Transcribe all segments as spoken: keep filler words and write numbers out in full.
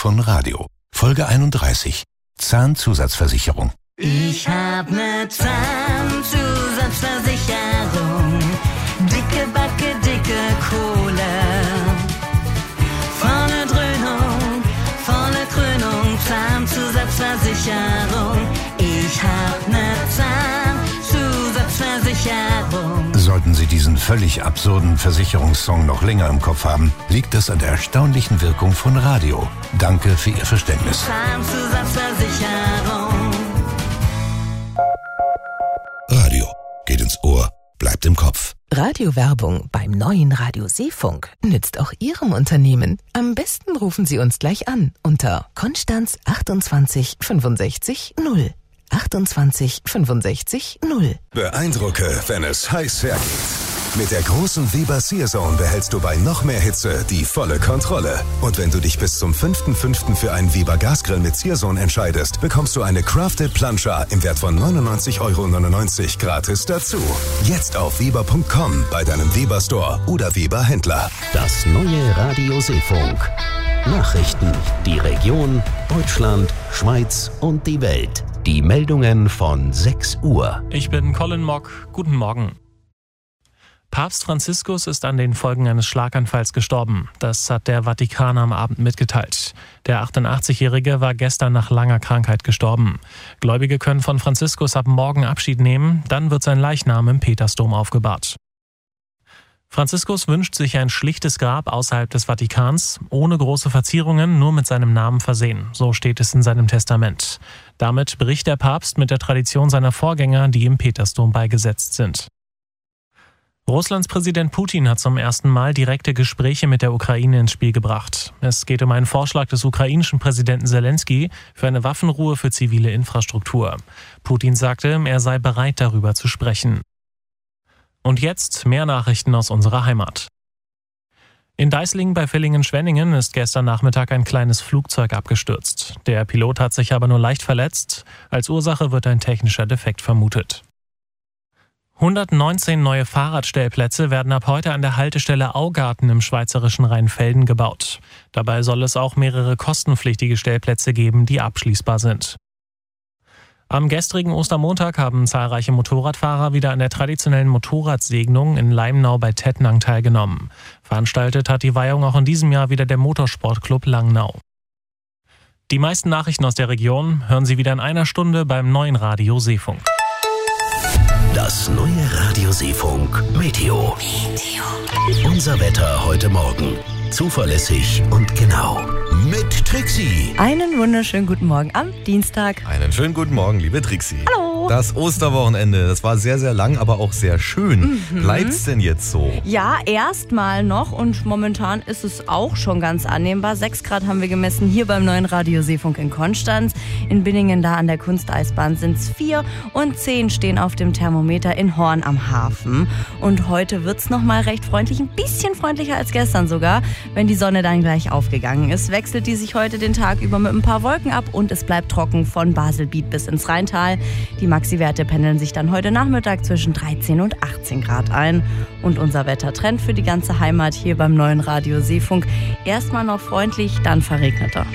von Radio. Folge einunddreißig. Zahnzusatzversicherung. Ich hab ne Zahnzusatzversicherung. Dicke Backe, dicke Kohle. Vorne Dröhnung, vorne Krönung. Zahnzusatzversicherung. Ich hab ne Zahnzusatzversicherung. Sollten Sie diesen völlig absurden Versicherungssong noch länger im Kopf haben, liegt es an der erstaunlichen Wirkung von Radio. Danke für Ihr Verständnis. Zahnzusatzversicherung. Radio geht ins Ohr, bleibt im Kopf. Radiowerbung beim neuen Radio Seefunk nützt auch Ihrem Unternehmen. Am besten rufen Sie uns gleich an unter Konstanz achtundzwanzig fünfundsechzig null. achtundzwanzig fünfundsechzig null. Beeindrucke, wenn es heiß hergeht. Mit der großen Weber Searzone behältst du bei noch mehr Hitze die volle Kontrolle. Und wenn du dich bis zum fünften fünften für einen Weber Gasgrill mit Searzone entscheidest, bekommst du eine Crafted Plancha im Wert von neunundneunzig Euro neunundneunzig gratis dazu. Jetzt auf weber punkt com bei deinem Weber Store oder Weber Händler. Das neue Radio Seefunk. Nachrichten, die Region, Deutschland, Schweiz und die Welt. Die Meldungen von sechs Uhr. Ich bin Colin Mock. Guten Morgen. Papst Franziskus ist an den Folgen eines Schlaganfalls gestorben. Das hat der Vatikan am Abend mitgeteilt. Der achtundachtzigjährige war gestern nach langer Krankheit gestorben. Gläubige können von Franziskus ab morgen Abschied nehmen. Dann wird sein Leichnam im Petersdom aufgebahrt. Franziskus wünscht sich ein schlichtes Grab außerhalb des Vatikans, ohne große Verzierungen, nur mit seinem Namen versehen. So steht es in seinem Testament. Damit bricht der Papst mit der Tradition seiner Vorgänger, die im Petersdom beigesetzt sind. Russlands Präsident Putin hat zum ersten Mal direkte Gespräche mit der Ukraine ins Spiel gebracht. Es geht um einen Vorschlag des ukrainischen Präsidenten Zelensky für eine Waffenruhe für zivile Infrastruktur. Putin sagte, er sei bereit, darüber zu sprechen. Und jetzt mehr Nachrichten aus unserer Heimat. In Deislingen bei Villingen-Schwenningen ist gestern Nachmittag ein kleines Flugzeug abgestürzt. Der Pilot hat sich aber nur leicht verletzt. Als Ursache wird ein technischer Defekt vermutet. hundertneunzehn neue Fahrradstellplätze werden ab heute an der Haltestelle Augarten im schweizerischen Rheinfelden gebaut. Dabei soll es auch mehrere kostenpflichtige Stellplätze geben, die abschließbar sind. Am gestrigen Ostermontag haben zahlreiche Motorradfahrer wieder an der traditionellen Motorradsegnung in Leimnau bei Tettnang teilgenommen. Veranstaltet hat die Weihung auch in diesem Jahr wieder der Motorsportclub Langnau. Die meisten Nachrichten aus der Region hören Sie wieder in einer Stunde beim neuen Radio Seefunk. Das neue Radio Seefunk Meteo. Meteo. Unser Wetter heute Morgen. Zuverlässig und genau. Mit Trixie. Einen wunderschönen guten Morgen am Dienstag. Einen schönen guten Morgen, liebe Trixie. Hallo. Das Osterwochenende, das war sehr, sehr lang, aber auch sehr schön. Mhm. Bleibt's denn jetzt so? Ja, erstmal noch und momentan ist es auch schon ganz annehmbar. Sechs Grad haben wir gemessen hier beim neuen Radio Seefunk in Konstanz. In Binningen da an der Kunsteisbahn sind es vier und zehn stehen auf dem Thermometer in Horn am Hafen. Und heute wird's nochmal recht freundlich, ein bisschen freundlicher als gestern sogar. Wenn die Sonne dann gleich aufgegangen ist, wechselt die sich heute den Tag über mit ein paar Wolken ab und es bleibt trocken von Baselbiet bis ins Rheintal. Die Maxi-Werte pendeln sich dann heute Nachmittag zwischen dreizehn und achtzehn Grad ein. Und unser Wettertrend für die ganze Heimat hier beim neuen Radio Seefunk. Erstmal noch freundlich, dann verregneter.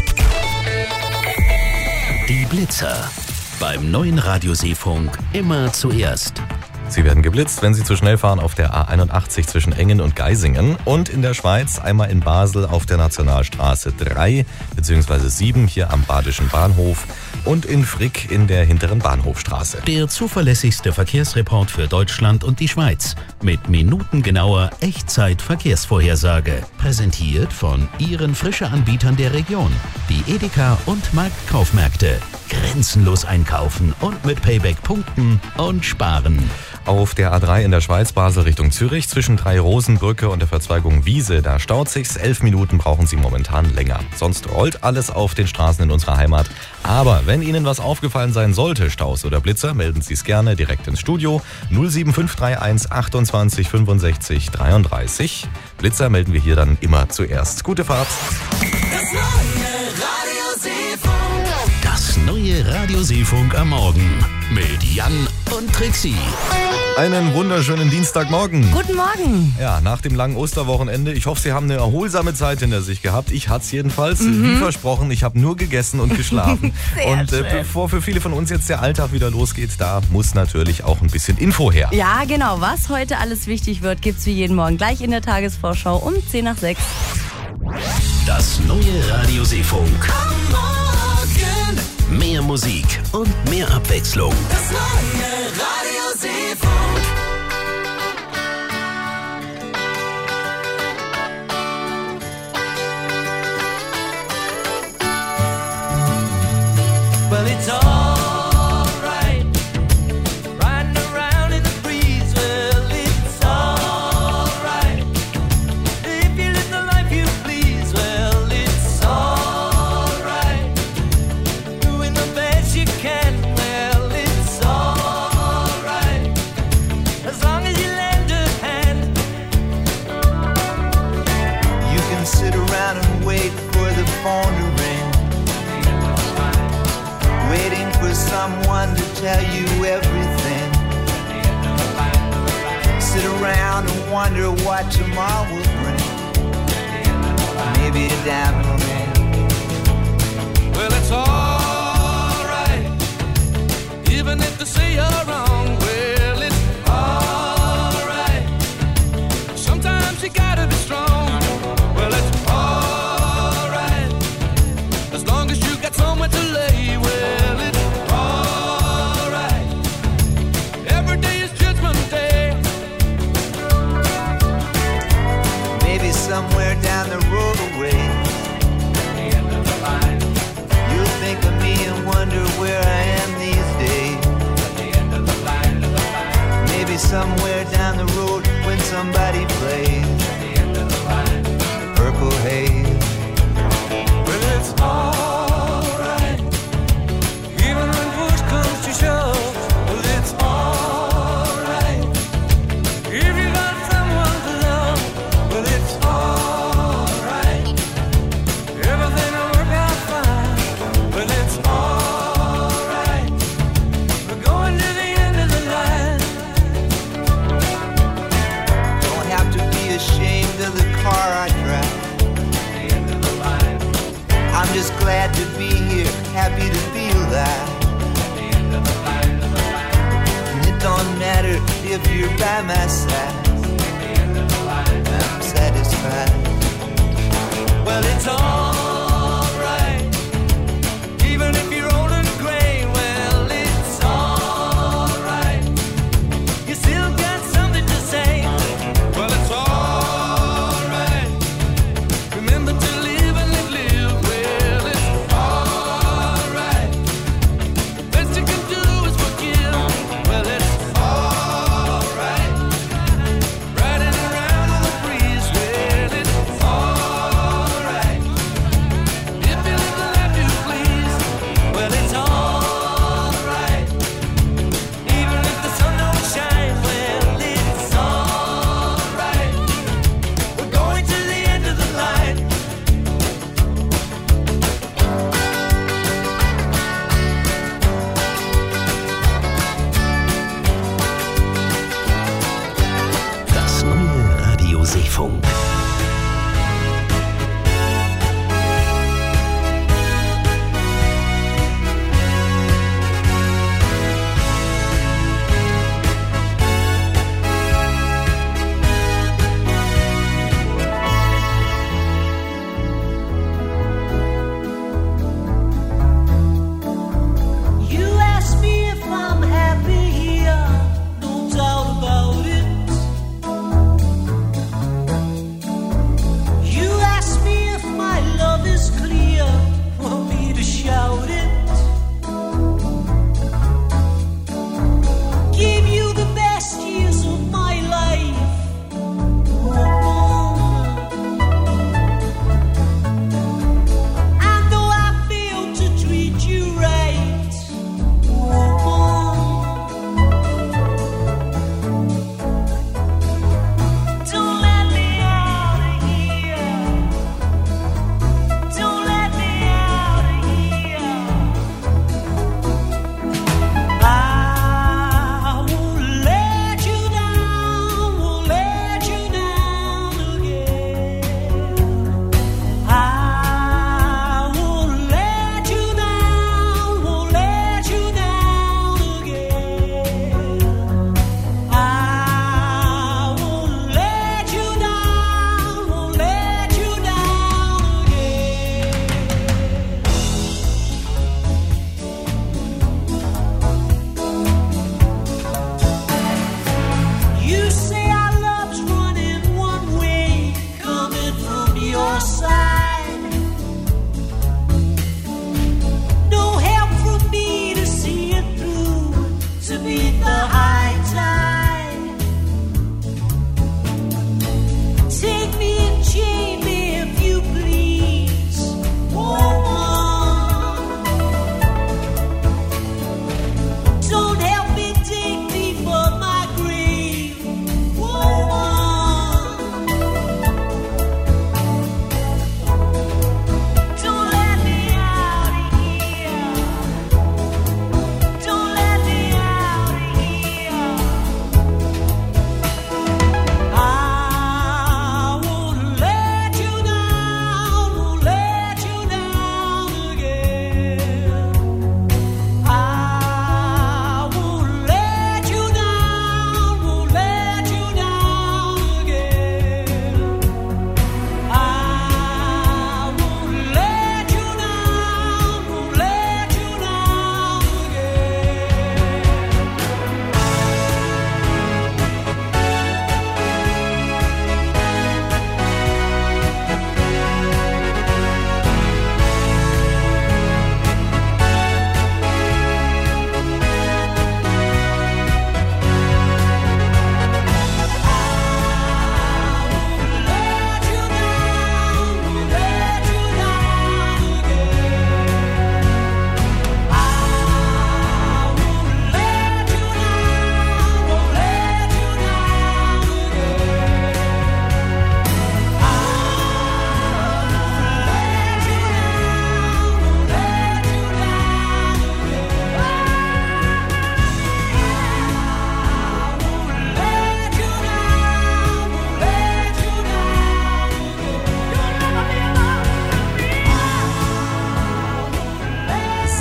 Die Blitzer. Beim neuen Radio Seefunk immer zuerst. Sie werden geblitzt, wenn Sie zu schnell fahren auf der A einundachtzig zwischen Engen und Geisingen und in der Schweiz einmal in Basel auf der Nationalstraße drei bzw. sieben hier am Badischen Bahnhof und in Frick in der hinteren Bahnhofstraße. Der zuverlässigste Verkehrsreport für Deutschland und die Schweiz mit minutengenauer Echtzeit-Verkehrsvorhersage. Präsentiert von Ihren Frische-Anbietern der Region. Die Edeka und Marktkaufmärkte. Grenzenlos einkaufen und mit Payback punkten und sparen. Auf der A drei in der Schweiz, Basel Richtung Zürich, zwischen Drei-Rosen-Brücke und der Verzweigung Wiese, da staut sich's. Elf Minuten brauchen Sie momentan länger. Sonst rollt alles auf den Straßen in unserer Heimat. Aber wenn Ihnen was aufgefallen sein sollte, Staus oder Blitzer, melden Sie es gerne direkt ins Studio. null sieben fünf drei eins achtundzwanzig fünfundsechzig dreiunddreißig. Blitzer melden wir hier dann immer zuerst. Gute Fahrt. Das neue Radio Seefunk. Das neue Radio Seefunk am Morgen mit Jan und und Trixie. Einen wunderschönen Dienstagmorgen. Guten Morgen. Ja, nach dem langen Osterwochenende. Ich hoffe, Sie haben eine erholsame Zeit hinter sich gehabt. Ich hatte es jedenfalls. Mhm. Wie versprochen, ich habe nur gegessen und geschlafen. Und äh, bevor für viele von uns jetzt der Alltag wieder losgeht, da muss natürlich auch ein bisschen Info her. Ja, genau. Was heute alles wichtig wird, gibt's wie jeden Morgen gleich in der Tagesvorschau um zehn nach sechs. Das neue Radio Seefunk. Mehr Musik und mehr Abwechslung. Das neue Radio Seefunk. Well, it's all right, riding around in the breeze. Well, it's all right, if you live the life you please. Well, it's all right, doing the best you can. Well, it's all right, as long as you lend a hand. You can sit around and wait for the phone to ring, waiting for someone to tell you everything. Sit around and wonder what tomorrow will bring. Maybe a diamond ring. Well, it's all right, even if they say you're wrong. Well, it's all right, sometimes you gotta be strong. Well, it's all right, as long as you got somewhere to lay. Well, it's all right, every day is Judgment Day. Maybe somewhere down the road away, The end of the line, you'll think of me and wonder where I am these days. the end of the line, of the line, Maybe somewhere down the road when somebody plays the end of the line. Purple Haze. Well, it's all right, even when push comes to shove. Well, it's all right, if you got someone to love. Well, it's all right, everything will work out fine. Well, it's all right, we're going to the end of the line. Don't have to be ashamed of the car I drive. The end of the line, I'm just glad to be here, happy to be alive. the end of the line, of the line, And it don't matter if you're by my side, the end of the line. I'm satisfied. Well, it's all right, even if you're old and gray. Well, it's all right, you still got something to say. Well, it's all right, remember to live and live, live. Well, it's all right, the best you can do is forgive. Well, it's all right, riding around in the breeze. Well, it's all right,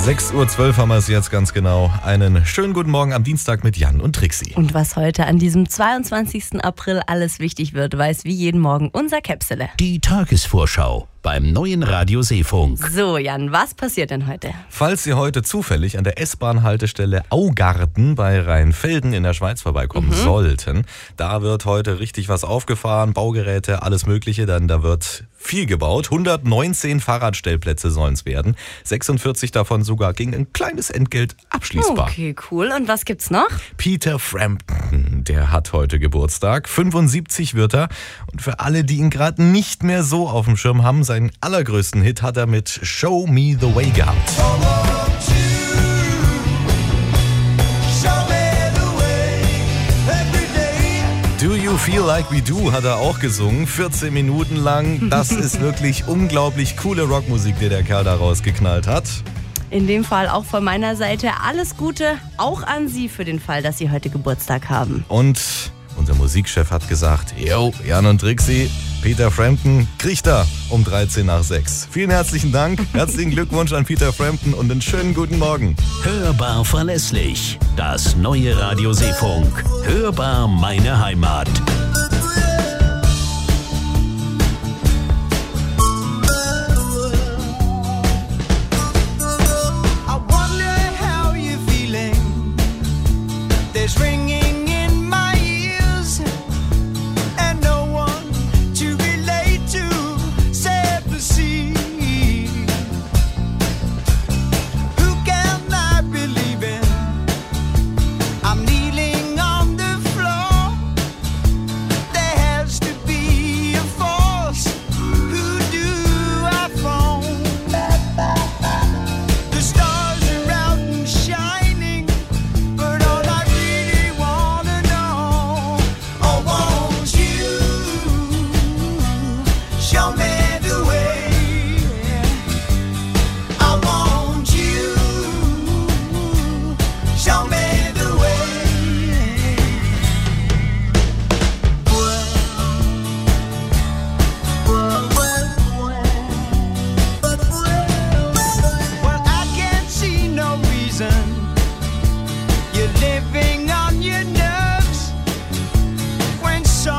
sechs Uhr zwölf haben wir es jetzt ganz genau. Einen schönen guten Morgen am Dienstag mit Jan und Trixi. Und was heute an diesem zweiundzwanzigsten April alles wichtig wird, weiß wie jeden Morgen unser Käpsele. Die Tagesvorschau beim neuen Radio Seefunk. So, Jan, was passiert denn heute? Falls Sie heute zufällig an der S-Bahn-Haltestelle Augarten bei Rheinfelden in der Schweiz vorbeikommen mhm. sollten, da wird heute richtig was aufgefahren, Baugeräte, alles Mögliche, dann da wird viel gebaut. hundertneunzehn Fahrradstellplätze sollen es werden, sechsundvierzig davon sogar gegen ein kleines Entgelt abschließbar. Okay, cool. Und was gibt's noch? Peter Frampton, der hat heute Geburtstag, fünfundsiebzig wird er. Und für alle, die ihn gerade nicht mehr so auf dem Schirm haben, seinen allergrößten Hit hat er mit Show Me the Way gehabt. Do You Feel Like We Do hat er auch gesungen, vierzehn Minuten lang. Das ist wirklich unglaublich coole Rockmusik, die der Kerl da rausgeknallt hat. In dem Fall auch von meiner Seite alles Gute, auch an Sie für den Fall, dass Sie heute Geburtstag haben. Und unser Musikchef hat gesagt, yo, Jan und Trixi, Peter Frampton kriegt er um dreizehn nach sechs. Vielen herzlichen Dank, herzlichen Glückwunsch an Peter Frampton und einen schönen guten Morgen. Hörbar verlässlich. Das neue Radio Seefunk. Hörbar meine Heimat.